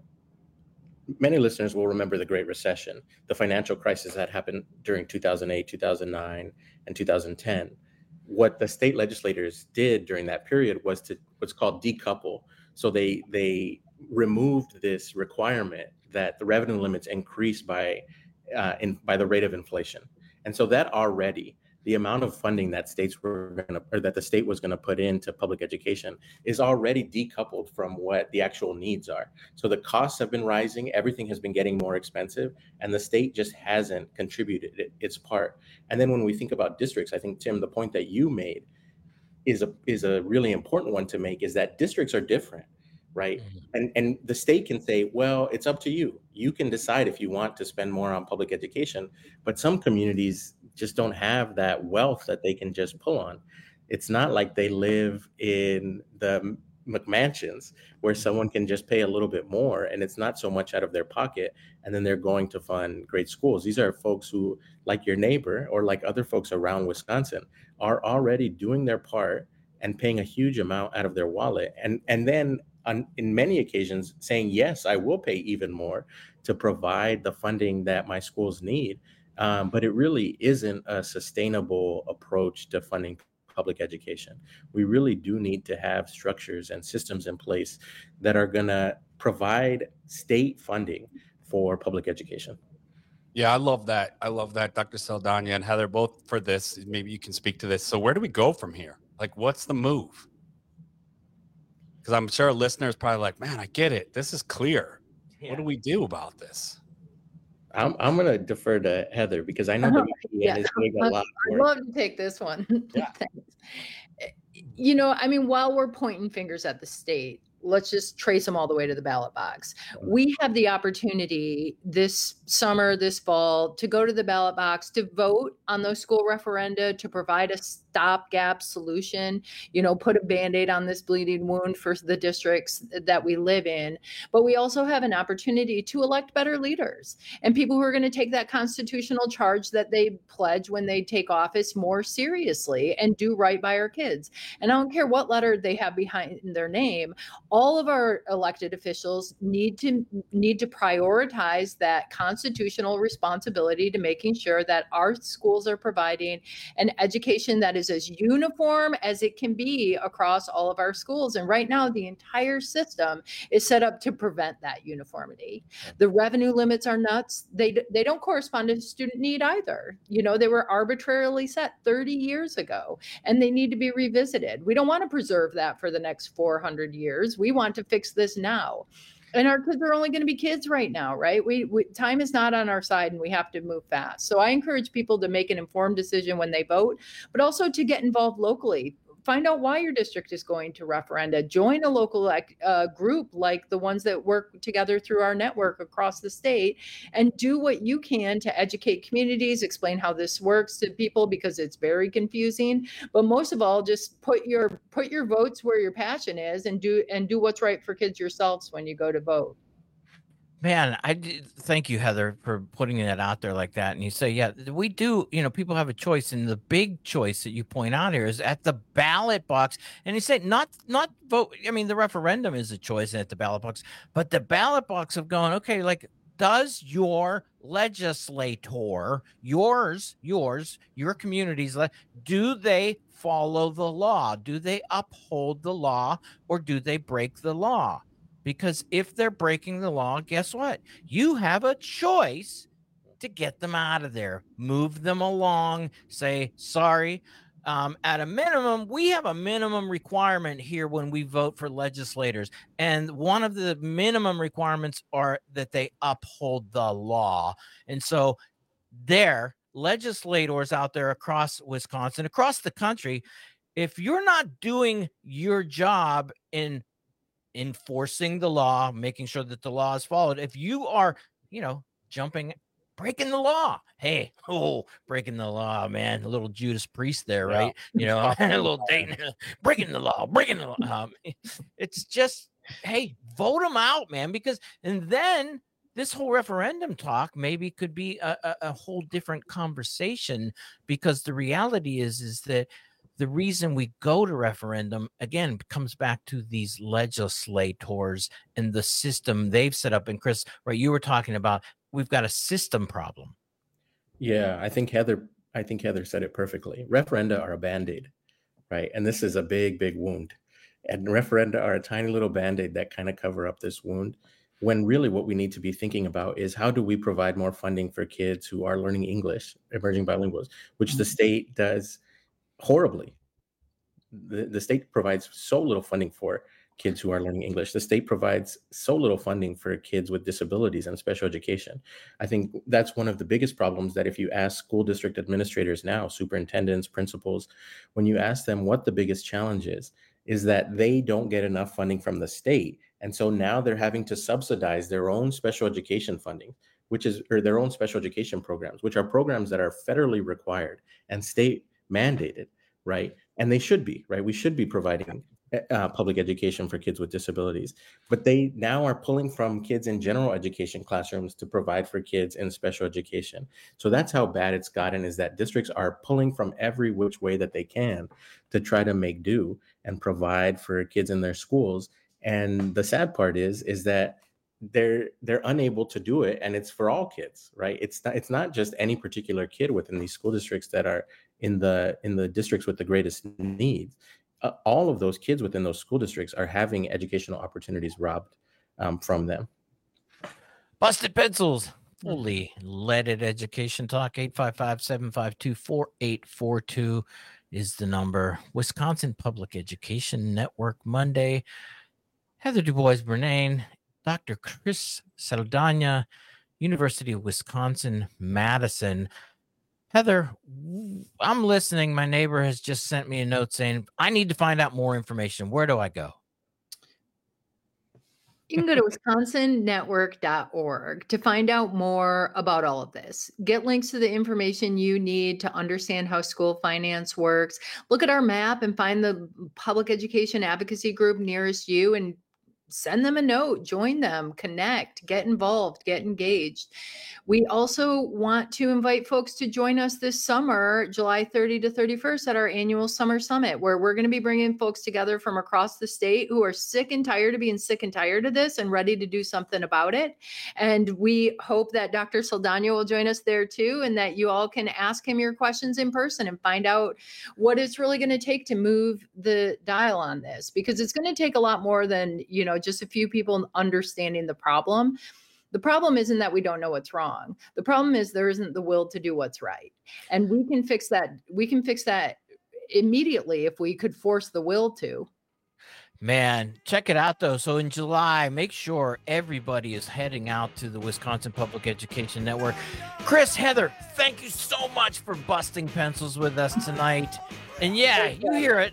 many listeners will remember the Great Recession, the financial crisis that happened during two thousand eight, two thousand nine, and two thousand ten. What the state legislators did during that period was to what's called decouple. So they they removed this requirement that the revenue limits increase by uh, in by the rate of inflation. And so that already, the amount of funding that states were going to, or that the state was going to put into public education is already decoupled from what the actual needs are. So the costs have been rising, everything has been getting more expensive, and the state just hasn't contributed its part. And then when we think about districts, I think, Tim, the point that you made is a is a really important one to make, is that districts are different, right? Mm-hmm. And and the state can say, well, it's up to you. You can decide if you want to spend more on public education, but some communities just don't have that wealth that they can just pull on. It's not like they live in the McMansions where someone can just pay a little bit more and it's not so much out of their pocket, and then they're going to fund great schools. These are folks who, like your neighbor or like other folks around Wisconsin, are already doing their part and paying a huge amount out of their wallet. And, and then on, in many occasions saying, yes, I will pay even more to provide the funding that my schools need. Um, but it really isn't a sustainable approach to funding public education. We really do need to have structures and systems in place that are going to provide state funding for public education. Yeah, I love that. I love that, Doctor Saldana and Heather, both for this. Maybe you can speak to this. So where do we go from here? Like, what's the move? Because I'm sure listeners probably like, man, I get it. This is clear. Yeah. What do we do about this? I'm I'm going to defer to Heather because I know that yeah. is doing a lot. I'd love to take this one. Yeah. You know, I mean, while we're pointing fingers at the state, let's just trace them all the way to the ballot box. We have the opportunity this summer, this fall, to go to the ballot box, to vote on those school referenda, to provide a stopgap solution, you know, put a Band-Aid on this bleeding wound for the districts that we live in. But we also have an opportunity to elect better leaders and people who are going to take that constitutional charge that they pledge when they take office more seriously and do right by our kids. And I don't care what letter they have behind their name. All of our elected officials need to need to prioritize that constitutional responsibility to making sure that our schools are providing an education that is as uniform as it can be across all of our schools. And right now, the entire system is set up to prevent that uniformity. The revenue limits are nuts. They they don't correspond to student need either. You know, they were arbitrarily set thirty years ago, and they need to be revisited. We don't want to preserve that for the next four hundred years. We want to fix this now. And our kids are only going to be kids right now, right? We, we time is not on our side and we have to move fast. So I encourage people to make an informed decision when they vote, but also to get involved locally. find out why your district is going to referenda. Join a local uh, group like the ones that work together through our network across the state, and do what you can to educate communities, explain how this works to people, because it's very confusing. But most of all, just put your put your votes where your passion is, and do and do what's right for kids yourselves when you go to vote. Man, I did, thank you, Heather, for putting that out there like that. And you say, yeah, we do, you know, people have a choice. And the big choice that you point out here is at the ballot box. And you say not, not vote. I mean, the referendum is a choice at the ballot box, but the ballot box of going, okay, like, does your legislator, yours, yours, your communities, do they follow the law? Do they uphold the law, or do they break the law? Because if they're breaking the law, guess what? You have a choice to get them out of there, move them along, say, sorry. Um, at a minimum, we have a minimum requirement here when we vote for legislators. And one of the minimum requirements are that they uphold the law. And so there, legislators out there across Wisconsin, across the country, if you're not doing your job in enforcing the law, making sure that the law is followed, if you are, you know, jumping, breaking the law, hey, oh, breaking the law, man, a little Judas Priest there, right? Yeah. You know, a little Dayton, breaking the law, breaking the law. Um, it's just, hey, vote them out, man, because, and then this whole referendum talk maybe could be a, a, a whole different conversation, because the reality is, is that the reason we go to referendum, again, comes back to these legislators and the system they've set up. And Chris, right, you were talking about, we've got a system problem. Yeah, I think Heather, I think Heather said it perfectly. Referenda are a Band-Aid, right? And this is a big, big wound. And referenda are a tiny little Band-Aid that kind of cover up this wound, when really what we need to be thinking about is, how do we provide more funding for kids who are learning English, emerging bilinguals, which mm-hmm. the state does horribly. The, the state provides so little funding for kids who are learning English. The state provides so little funding for kids with disabilities and special education. I think that's one of the biggest problems, that if you ask school district administrators now, superintendents, principals, when you ask them what the biggest challenge is, is that they don't get enough funding from the state. And so now they're having to subsidize their own special education funding, which is, or their own special education programs, which are programs that are federally required and state mandated, right? And they should be, right? We should be providing uh, public education for kids with disabilities, but they now are pulling from kids in general education classrooms to provide for kids in special education. So that's how bad it's gotten, is that districts are pulling from every which way that they can to try to make do and provide for kids in their schools. And the sad part is, is that they're they're unable to do it, and it's for all kids, right? It's not it's not just any particular kid within these school districts that are in the in the districts with the greatest needs. Uh, all of those kids within those school districts are having educational opportunities robbed um, from them. Busted Pencils, fully leaded education talk. Eight five five, seven five two, four eight four two is the number. Wisconsin Public Education Network Monday. Heather DuBois-Bernane, Doctor Chris Saldana, University of Wisconsin-Madison. Heather, I'm listening. My neighbor has just sent me a note saying, I need to find out more information. Where do I go? You can go to wisconsin network dot org to find out more about all of this. Get links to the information you need to understand how school finance works. Look at our map and find the public education advocacy group nearest you and send them a note, join them, connect, get involved, get engaged. We also want to invite folks to join us this summer, July thirtieth to thirty-first, at our annual Summer Summit, where we're going to be bringing folks together from across the state who are sick and tired of being sick and tired of this and ready to do something about it. And we hope that Doctor Saldana will join us there too, and that you all can ask him your questions in person and find out what it's really going to take to move the dial on this, because it's going to take a lot more than, you know, just a few people understanding the problem. The problem isn't that we don't know what's wrong. The problem is there isn't the will to do what's right. And we can fix that. We can fix that immediately if we could force the will to. Man, check it out, though. So in July, make sure everybody is heading out to the Wisconsin Public Education Network. Chris, Heather, thank you so much for busting pencils with us tonight. And yeah, you hear it.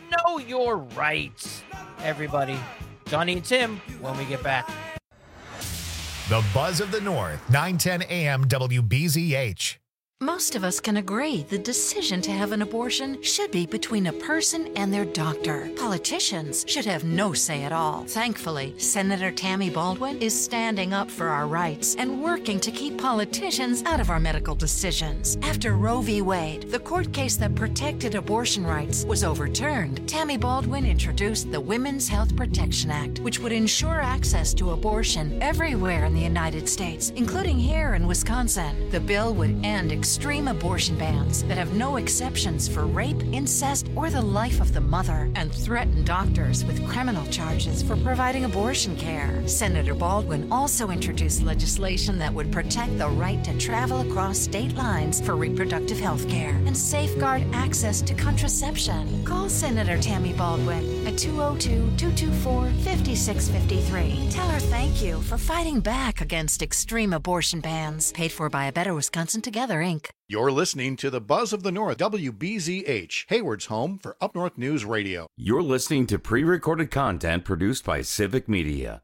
Know your rights, everybody. Johnny and Tim, when we get back. The Buzz of the North, nine ten A M W B Z H. Most of us can agree the decision to have an abortion should be between a person and their doctor. Politicians should have no say at all. Thankfully, Senator Tammy Baldwin is standing up for our rights and working to keep politicians out of our medical decisions. After Roe v. Wade, the court case that protected abortion rights, was overturned, Tammy Baldwin introduced the Women's Health Protection Act, which would ensure access to abortion everywhere in the United States, including here in Wisconsin. The bill would end extreme abortion bans that have no exceptions for rape, incest, or the life of the mother, and threaten doctors with criminal charges for providing abortion care. Senator Baldwin also introduced legislation that would protect the right to travel across state lines for reproductive health care and safeguard access to contraception. Call Senator Tammy Baldwin at two oh two, two two four, five six five three. Tell her thank you for fighting back against extreme abortion bans. Paid for by A Better Wisconsin Together, Incorporated. You're listening to the Buzz of the North, W B Z H, Hayward's home for Up North News Radio. You're listening to pre-recorded content produced by Civic Media.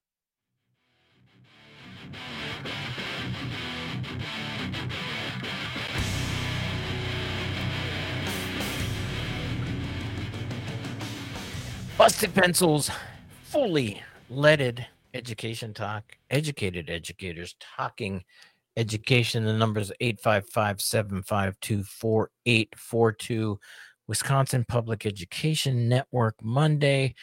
Busted Pencils, fully leaded education talk, educated educators talking education. The number is eight five five, seven five two, four eight four two. Wisconsin Public Education Network Monday.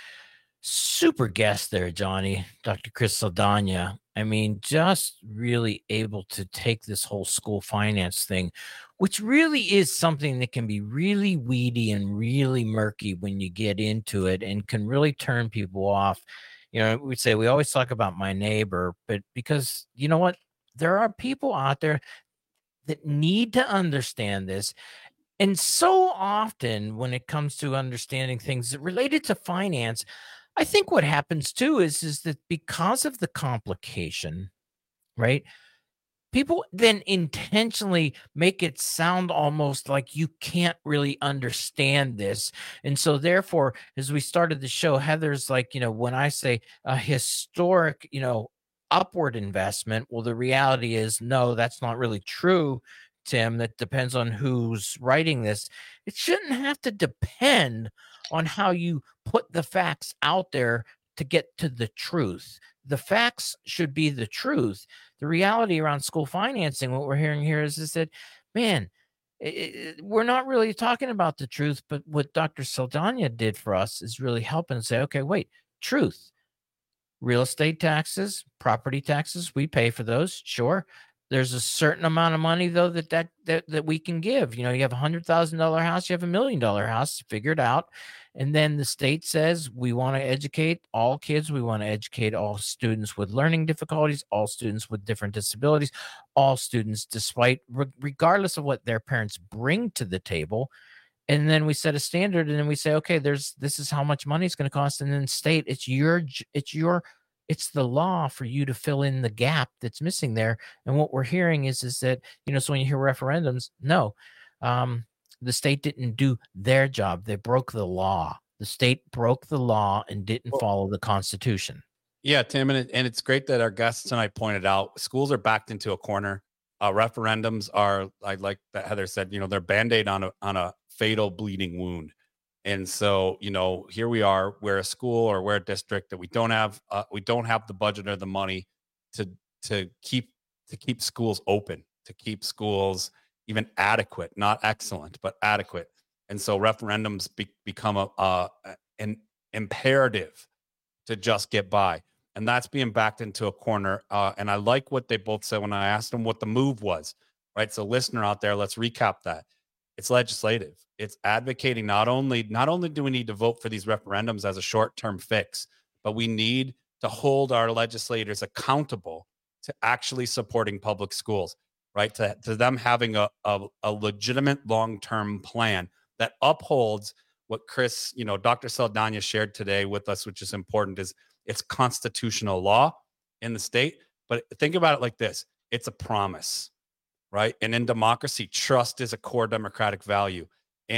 Super guest there, Johnny, Doctor Chris Saldana. I mean, just really able to take this whole school finance thing, which really is something that can be really weedy and really murky when you get into it and can really turn people off. You know, we say we always talk about my neighbor, but because you know what? There are people out there that need to understand this. And so often when it comes to understanding things related to finance, I think what happens too is, is that because of the complication, right? People then intentionally make it sound almost like you can't really understand this. And so therefore, as we started the show, Heather's like, you know, when I say a historic, you know, upward investment, well, the reality is, no, that's not really true, Tim. That depends on who's writing this. It shouldn't have to depend on how you put the facts out there to get to the truth. The facts should be the truth. The reality around school financing, what we're hearing here is, is that, man, it, it, we're not really talking about the truth, but what Doctor Saldana did for us is really helping say, okay, wait, truth. Real estate taxes, property taxes, we pay for those. Sure. There's a certain amount of money, though, that that that, that we can give. You know, you have a one hundred thousand dollars house, you have a million dollar house, figure it out. And then the state says we want to educate all kids. We want to educate all students with learning difficulties, all students with different disabilities, all students, despite, regardless of what their parents bring to the table. And then we set a standard, and then we say, okay, there's this is how much money it's going to cost. And then state, it's your, it's your, it's the law for you to fill in the gap that's missing there. And what we're hearing is, is that, you know, so when you hear referendums, no, um, the state didn't do their job. They broke the law. The state broke the law and didn't follow the Constitution. Yeah, Tim, and, it, and it's great that our guests tonight pointed out schools are backed into a corner. Uh, referendums are, I like that Heather said, you know, they're Band-Aid on a on a fatal bleeding wound. And so, you know, here we are, we're a school or we're a district that we don't have, uh, we don't have the budget or the money to to keep to keep schools open, to keep schools even adequate, not excellent, but adequate. And so referendums be, become a uh, an imperative to just get by. And that's being backed into a corner. Uh, and I like what they both said when I asked them what the move was, right? So listener out there, let's recap that. It's legislative. It's advocating not only, not only do we need to vote for these referendums as a short-term fix, but we need to hold our legislators accountable to actually supporting public schools, right? To, to them having a, a, a legitimate long-term plan that upholds what Chris, you know, Doctor Saldana shared today with us, which is important, is it's constitutional law in the state. But think about it like this. It's a promise, right? And in democracy, trust is a core democratic value. And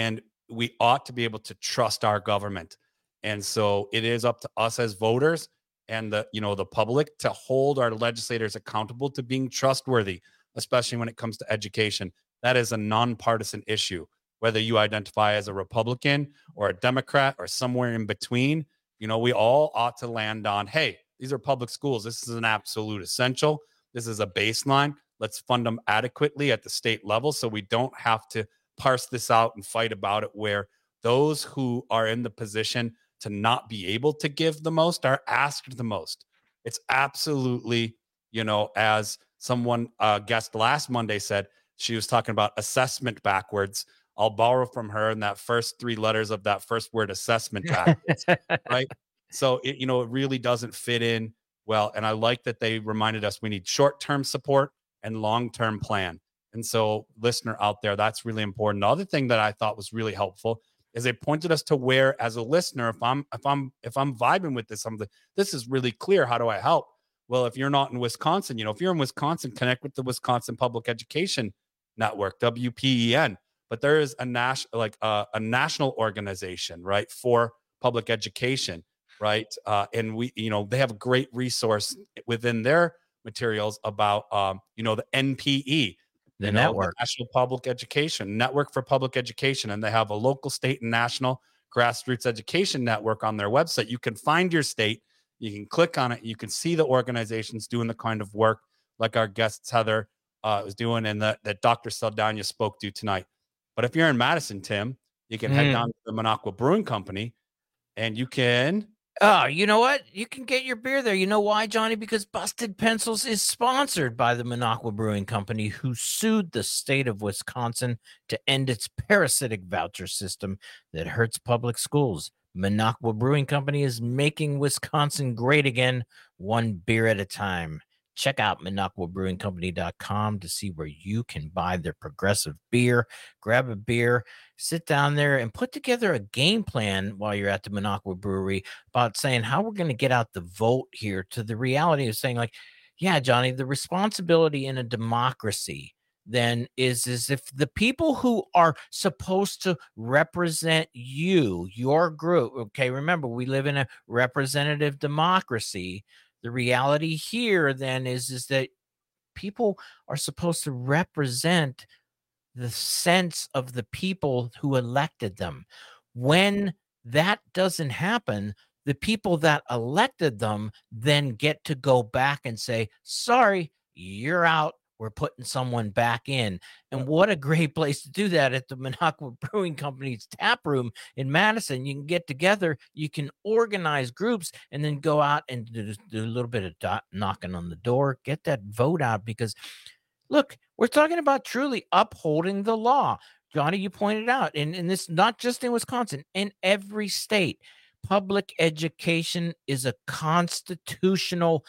we ought to be able to trust our government. And so it is up to us as voters and the, you know, the public to hold our legislators accountable to being trustworthy, especially when it comes to education. That is a nonpartisan issue, whether you identify as a Republican or a Democrat or somewhere in between. You know, we all ought to land on, hey, these are public schools. This is an absolute essential. This is a baseline. Let's fund them adequately at the state level so we don't have to parse this out and fight about it, where those who are in the position to not be able to give the most are asked the most. It's absolutely, you know, as someone uh, guest last Monday said, she was talking about assessment backwards. I'll borrow from her in that first three letters of that first word, assessment backwards, right? So, it, you know, it really doesn't fit in well. And I like that they reminded us we need short-term support and long-term plan. And so, listener out there, that's really important. The other thing that I thought was really helpful is they pointed us to where, as a listener, if I'm if I'm if I'm vibing with this, I'm like, this is really clear. How do I help? Well, if you're not in Wisconsin, you know, if you're in Wisconsin, connect with the Wisconsin Public Education Network, W P E N. But there is a national, like uh, a national organization, right, for public education, right? Uh, and we, you know, they have a great resource within their materials about, um, you know, the N P E. The you know, network, the National Public Education Network for Public Education, and they have a local, state, and national grassroots education network on their website. You can find your state, you can click on it, you can see the organizations doing the kind of work like our guest Heather uh, was doing, and that that Doctor Saldana spoke to tonight. But if you're in Madison, Tim, you can mm. head down to the Minocqua Brewing Company, and you can. Oh, you know what? You can get your beer there. You know why, Johnny? Because Busted Pencils is sponsored by the Minocqua Brewing Company, who sued the state of Wisconsin to end its parasitic voucher system that hurts public schools. Minocqua Brewing Company is making Wisconsin great again, one beer at a time. Check out Minocqua Brewing Company dot com to see where you can buy their progressive beer. Grab a beer, sit down there, and put together a game plan while you're at the Minocqua Brewery about saying how we're going to get out the vote here to the reality of saying, like, yeah, Johnny, the responsibility in a democracy then is, is if the people who are supposed to represent you, your group, okay, remember, we live in a representative democracy. The reality here then is, is that people are supposed to represent the sense of the people who elected them. When that doesn't happen, the people that elected them then get to go back and say, sorry, you're out. We're putting someone back in. And what a great place to do that at the Minocqua Brewing Company's tap room in Madison. You can get together, you can organize groups, and then go out and do, do a little bit of dot, knocking on the door, get that vote out. Because, look, we're talking about truly upholding the law. Johnny, you pointed out, and, and this not just in Wisconsin, in every state, public education is a constitutional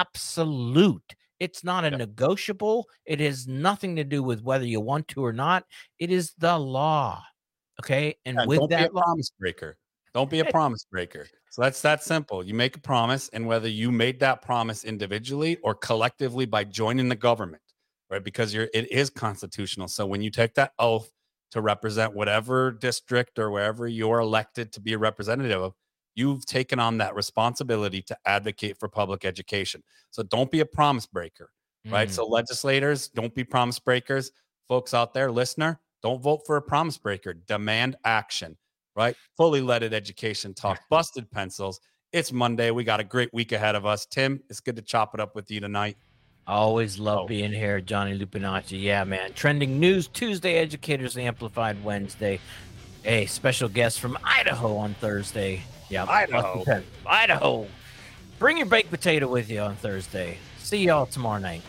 absolute. It's not a yep. negotiable. It has nothing to do with whether you want to or not. It is the law. Okay. And yeah, with don't that be a law, promise breaker. Don't be a promise breaker. So that's that simple. You make a promise, and whether you made that promise individually or collectively by joining the government, right? Because you're it is constitutional. So when you take that oath to represent whatever district or wherever you're elected to be a representative of, you've taken on that responsibility to advocate for public education. So don't be a promise breaker, right? Mm. So legislators, don't be promise breakers. Folks out there, listener, don't vote for a promise breaker. Demand action, right? Fully leaded education talk. Busted Pencils. It's Monday. We got a great week ahead of us. Tim, it's good to chop it up with you tonight. Always love oh. being here, Johnny Lupinacci. Yeah, man. Trending news Tuesday, Educators Amplified Wednesday. A special guest from Idaho on Thursday. Yeah, Idaho. Idaho. Bring your baked potato with you on Thursday. See y'all tomorrow night.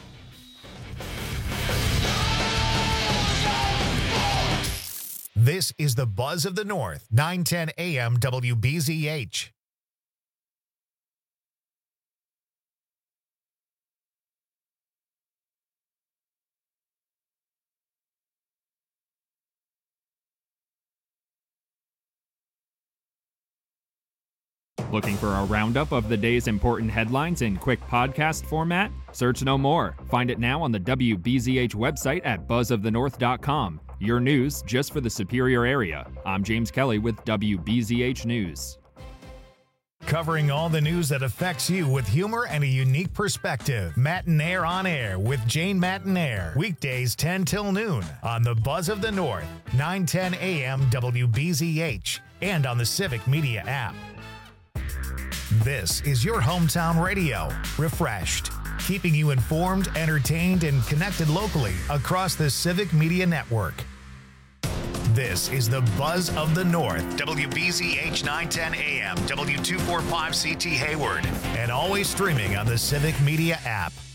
This is the Buzz of the North, nine ten A M W B Z H. Looking for a roundup of the day's important headlines in quick podcast format? Search no more. Find it now on the W B Z H website at buzz of the north dot com. Your news just for the Superior area. I'm James Kelly with W B Z H News. Covering all the news that affects you with humor and a unique perspective. Matinaire on Air with Jane Matinaire. Weekdays ten till noon on the Buzz of the North, nine ten a.m. W B Z H, and on the Civic Media app. This is your hometown radio, refreshed, keeping you informed, entertained, and connected locally across the Civic Media Network. This is the Buzz of the North, W B Z H nine ten a.m., W two forty-five C T Hayward, and always streaming on the Civic Media app.